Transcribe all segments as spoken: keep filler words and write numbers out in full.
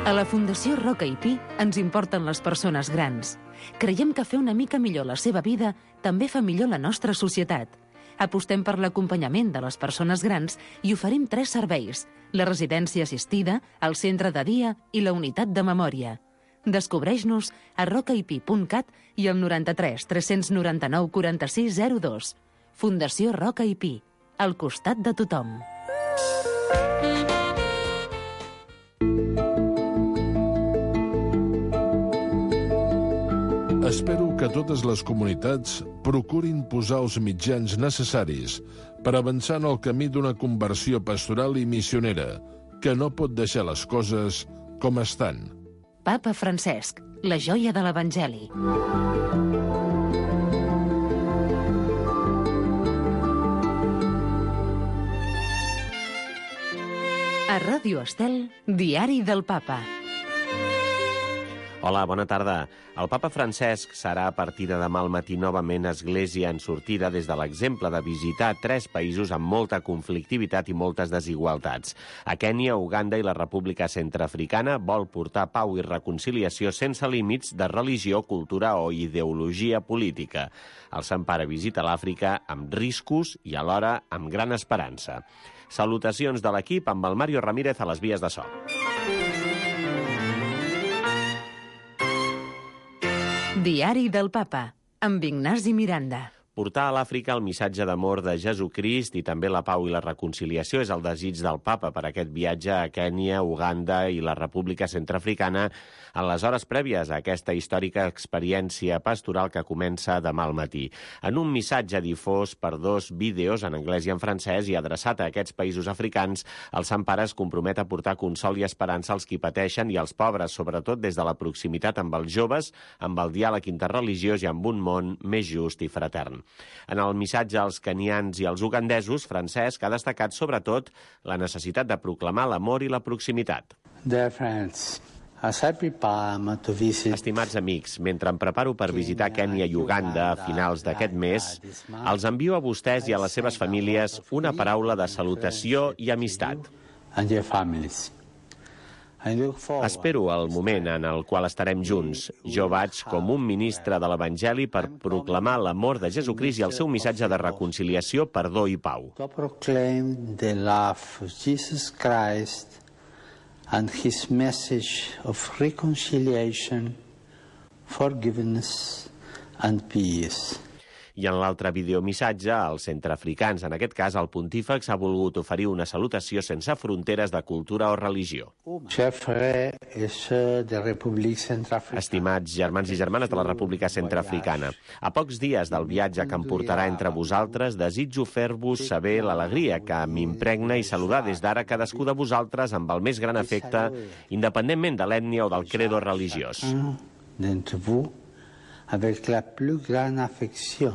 A la Fundació Roca i Pi ens importen les persones grans. Creiem que fer una mica millor la seva vida també fa millor la nostra societat. Apostem per l'acompanyament de les persones grans i oferim tres serveis: la residència assistida, el centre de dia i la unitat de memòria. Descobreix-nos a rocaipi punt cat i al noranta-tres tres noranta-nou quaranta-sis zero dos. Fundació Roca i Pi, al costat de tothom. Espero que totes les comunitats procurin posar els mitjans necessaris per avançar en el camí d'una conversió pastoral i missionera, que no pot deixar les coses com estan. Papa Francesc, la joia de l'Evangeli. A Ràdio Estel, Diari del Papa. Hola, bona tarda. El papa Francesc serà a partir de demà al matí novament església en sortida des de l'exemple de visitar tres països amb molta conflictivitat i moltes desigualtats. A Kènia, Uganda i la República Centreafricana vol portar pau i reconciliació sense límits de religió, cultura o ideologia política. El Sant Pare visita l'Àfrica amb riscos i alhora amb gran esperança. Salutacions de l'equip amb el Mario Ramírez a les vies de so. Diari del Papa, amb Ignasi Miranda. Portar a l'Àfrica el missatge d'amor de Jesucrist i també la pau i la reconciliació és el desig del papa per aquest viatge a Kènia, Uganda i la República Centreafricana en les hores prèvies a aquesta històrica experiència pastoral que comença demà al matí. En un missatge difós per dos vídeos en anglès i en francès i adreçat a aquests països africans, el Sant Pare es compromet a portar consol i esperança als qui pateixen i als pobres, sobretot des de la proximitat amb els joves, amb el diàleg interreligiós i amb un món més just i fratern. En el missatge als kenians i als ugandesos, Francesc ha destacat sobretot la necessitat de proclamar l'amor i la proximitat. Dear friends, as I prepare to visit... Estimats amics, mentre em preparo per visitar Kènia i Uganda a finals d'aquest mes, els envio a vostès i a les seves famílies una paraula de salutació i amistat. And your families. Espero el moment en el qual estarem junts. Jo vaig com un ministre de l'Evangeli per proclamar l'amor de Jesucrist i el seu missatge de reconciliació, perdó i pau. To proclaim the love of Jesus Christ and his message of reconciliation, forgiveness and peace. I en l'altre videomissatge, als centreafricans, en aquest cas, el pontífex ha volgut oferir una salutació sense fronteres de cultura o religió. Estimats germans i germanes de la República Centreafricana, a pocs dies del viatge que em portarà entre vosaltres, desitjo fer-vos saber l'alegria que m'impregna i saludar des d'ara cadascú de vosaltres amb el més gran afecte, independentment de l'ètnia o del credo religiós. D'entre vous, avec la plus grande affection.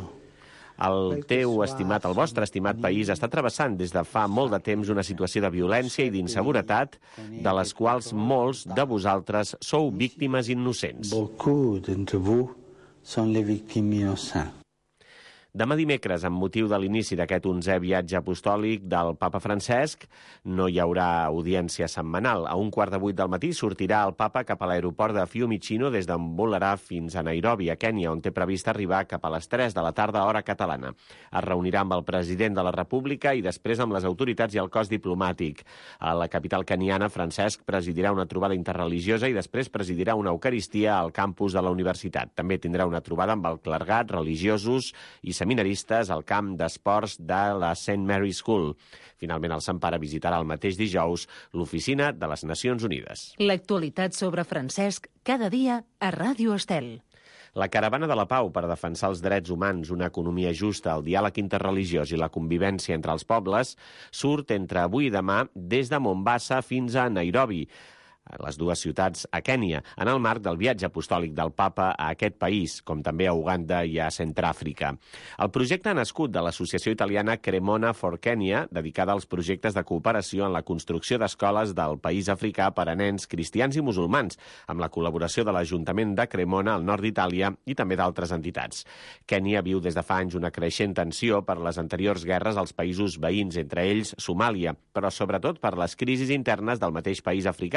El teu estimat, el vostre estimat país està travessant des de fa molt de temps una situació de violència i d'inseguretat de les quals molts de vosaltres sou víctimes innocents. Beaucoup d'entre vous sont les victimes innocentes. Demà dimecres, amb motiu de l'inici d'aquest onzè viatge apostòlic del papa Francesc, no hi haurà audiència setmanal. A un quart de vuit del matí sortirà el papa cap a l'aeroport de Fiumicino des d'on volarà fins a Nairobi, a Kènia, on té previst arribar cap a les tres de la tarda, hora catalana. Es reunirà amb el president de la República i després amb les autoritats i el cos diplomàtic. A la capital keniana, Francesc presidirà una trobada interreligiosa i després presidirà una eucaristia al campus de la universitat. També tindrà una trobada amb el clergat, religiosos i seminaristes al camp d'esports de la Saint Mary School. Finalment, el Sant Pare visitarà el mateix dijous l'oficina de les Nacions Unides. L'actualitat sobre Francesc cada dia a Ràdio Estel. La Caravana de la Pau per defensar els drets humans, una economia justa, el diàleg interreligiós i la convivència entre els pobles surt entre avui i demà des de Mombasa fins a Nairobi, les dues ciutats a Kènia, en el marc del viatge apostòlic del papa a aquest país, com també a Uganda i a Centràfrica. El projecte ha nascut de l'associació italiana Cremona for Kenya, dedicada als projectes de cooperació en la construcció d'escoles del país africà per a nens cristians i musulmans, amb la col·laboració de l'Ajuntament de Cremona, al nord d'Itàlia, i també d'altres entitats. Kènia viu des de fa anys una creixent tensió per les anteriors guerres als països veïns, entre ells Somàlia, però sobretot per les crisis internes del mateix país africà a nivell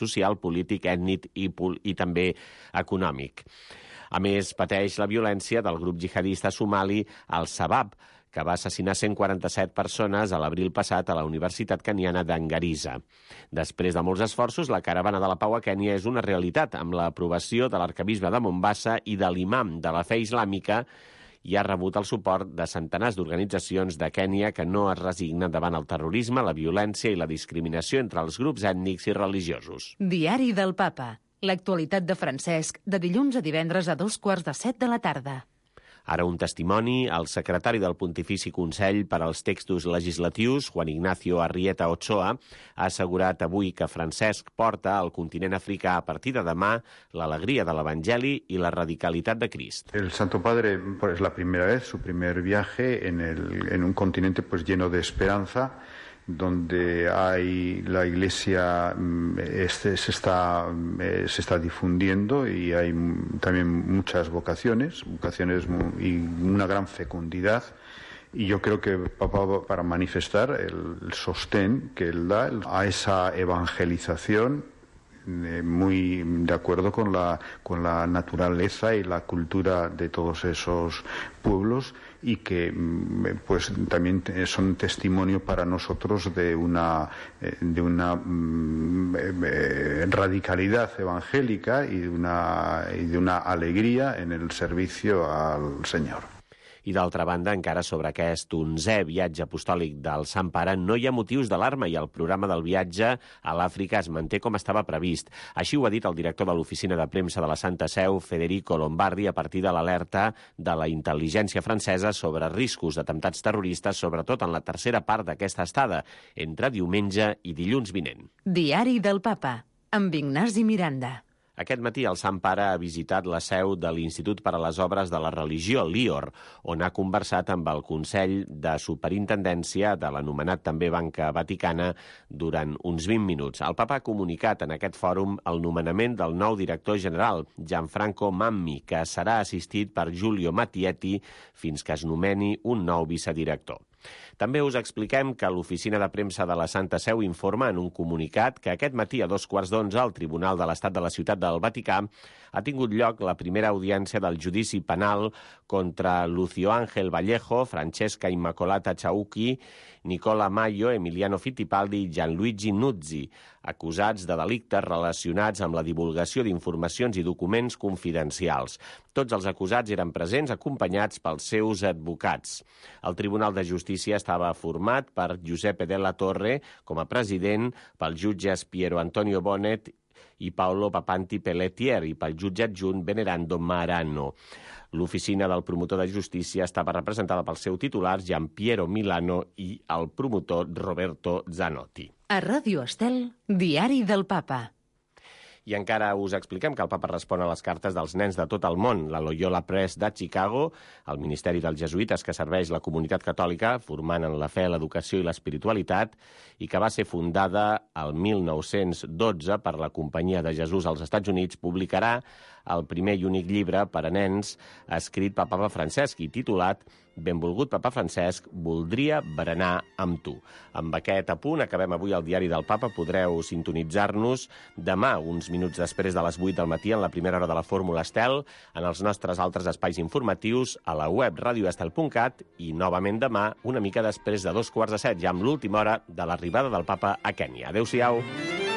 social, polític, ètnic i, i també econòmic. A més, pateix la violència del grup jihadista somali Al-Shabaab, que va assassinar cent quaranta-set persones a l'abril passat a la Universitat Keniana d'Angarissa. Després de molts esforços, la caravana de la pau a Kènia és una realitat, amb l'aprovació de l'arquebisbe de Mombasa i de l'imam de la fe islàmica, i ha rebut el suport de centenars d'organitzacions de Kènia que no es resignen davant el terrorisme, la violència i la discriminació entre els grups ètnics i religiosos. Diari del Papa. L'actualitat de Francesc, de dilluns a divendres a dos quarts de set de la tarda. Ara un testimoni, el secretari del Pontifici Consell per als Textos Legislatius, Juan Ignacio Arrieta Ochoa, ha assegurat avui que Francesc porta al continent africà a partir de demà l'alegria de l'Evangeli i la radicalitat de Crist. El Santo Padre es la primera vez, su primer viaje en, el, en un continente pues lleno de esperanza, donde hay la Iglesia este, se, está, eh, se está difundiendo y hay también muchas vocaciones, vocaciones y una gran fecundidad. Y yo creo que Papa, para manifestar el, el sostén que él da a esa evangelización, eh, muy de acuerdo con la, con la naturaleza y la cultura de todos esos pueblos, y que pues también son testimonio para nosotros de una, de una eh, radicalidad evangélica y de una, y de una alegría en el servicio al Señor. I d'altra banda, encara sobre aquest onzè viatge apostòlic del Sant Pare, no hi ha motius d'alarma i el programa del viatge a l'Àfrica es manté com estava previst. Així ho ha dit el director de l'oficina de premsa de la Santa Seu, Federico Lombardi, a partir de l'alerta de la intel·ligència francesa sobre riscos d'atemptats terroristes, sobretot en la tercera part d'aquesta estada, entre diumenge i dilluns vinent. Diari del Papa, amb Ignasi Miranda. Aquest matí el Sant Pare ha visitat la seu de l'Institut per a les Obres de la Religió, l'I O R, on ha conversat amb el Consell de Superintendència de l'anomenat també Banca Vaticana durant uns vint minuts. El Papa ha comunicat en aquest fòrum el nomenament del nou director general, Gianfranco Mammi, que serà assistit per Giulio Mattietti fins que es nomeni un nou vicedirector. També us expliquem que l'oficina de premsa de la Santa Seu informa en un comunicat que aquest matí a dos quarts d'onze al Tribunal de l'Estat de la Ciutat del Vaticà ha tingut lloc la primera audiència del judici penal contra Lucio Ángel Vallejo, Francesca Immacolata Ciauchi, Nicola Maio, Emiliano Fittipaldi i Gianluigi Nuzzi, acusats de delictes relacionats amb la divulgació d'informacions i documents confidencials. Tots els acusats eren presents acompanyats pels seus advocats. El Tribunal de Justícia estava format per Giuseppe Della Torre com a president, pels jutges Piero Antonio Bonet i Paolo Papanti Pelletier i pel jutge adjunt Venerando Marano. L'oficina del promotor de justícia estava representada pel seu titular, Giampiero Milano, i el promotor Roberto Zanotti. A Ràdio Estel, Diari del Papa. I encara us expliquem que el Papa respon a les cartes dels nens de tot el món. La Loyola Press de Chicago, el Ministeri dels Jesuïtes que serveix la comunitat catòlica, formant en la fe, l'educació i l'espiritualitat, i que va ser fundada el mil nou-cents dotze per la Companyia de Jesús als Estats Units, publicarà el primer i únic llibre per a nens escrit per Papa Francesc i titulat Benvolgut Papa Francesc, voldria berenar amb tu. Amb aquest apunt acabem avui el Diari del Papa. Podreu sintonitzar-nos demà, uns minuts després de les vuit del matí, en la primera hora de la Fórmula Estel, en els nostres altres espais informatius, a la web radioestel punt cat i novament demà, una mica després de dos quarts de set, ja amb l'última hora de l'arribada del Papa a Kènia. Adéu-siau.